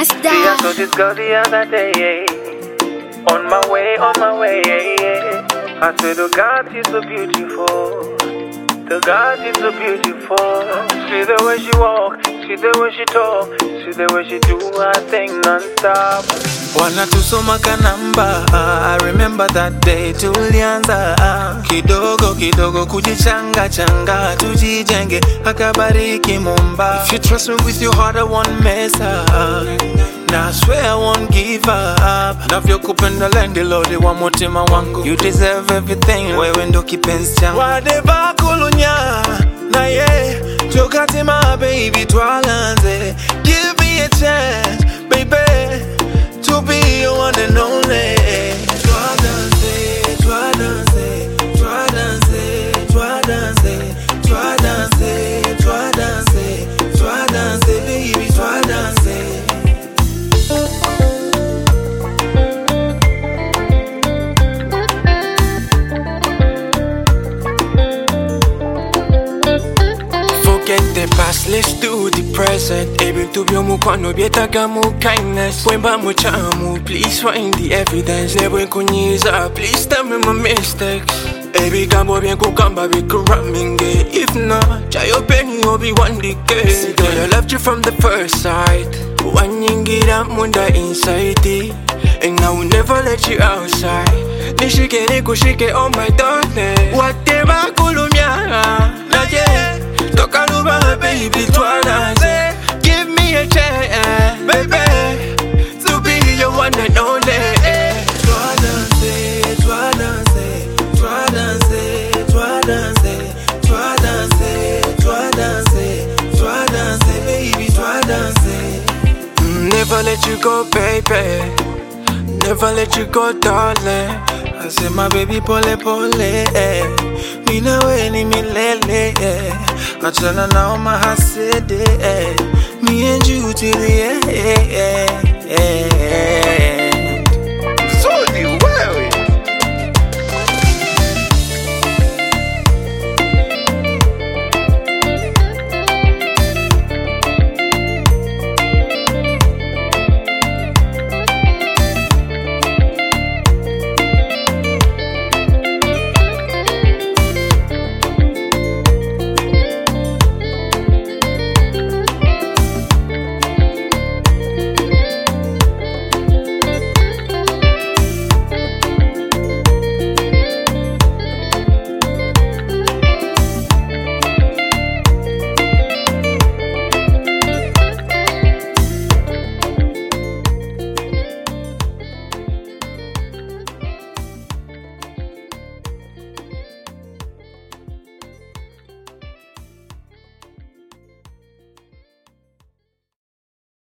Rasta. See, I saw this girl the other day. On my way. I said, oh God, she's so beautiful. The God is so beautiful. See the way she walk, see the way she talk, see the way she do her thing non-stop. Wanna tusoma kanamba, I remember that day tulianza. Kidogo kujichanga changa, tujijenge akabariki Mumba. If you trust me with your heart, I won't mess up. Now I swear I won't give up. Navyo kupenda lendi lodi wa mutima wangu. You deserve everything, wewe ndo kipenzi changu. Wadeba kulunya, na ye Jokati my baby twalanze. Give me a chance, baby, to be your one and only. Twadanse, baby, twadanse. Forget the past, let's do the present. Able to be mukwano bietaga mu kindness. Wemba mu chamu, please find the evidence. Never kunyiza, please tell me my mistakes. Baby gambo bien kukamba bikuramminge. If not, chayo penny obi one decade. See girl, I loved you from the first sight. Wanyingira munda inside it, and I will never let you outside. Nishike nikushike on my darling. Whatever kulumya, na yeah. Tokaluba baby twadanse. Give me a chance, baby, to be your one and only. Twadanse, baby, twadanse. Never let you go, baby. Never let you go, darling. I say my baby pole. Mina we ni milele. Achana na my hasede. Me and you till the end.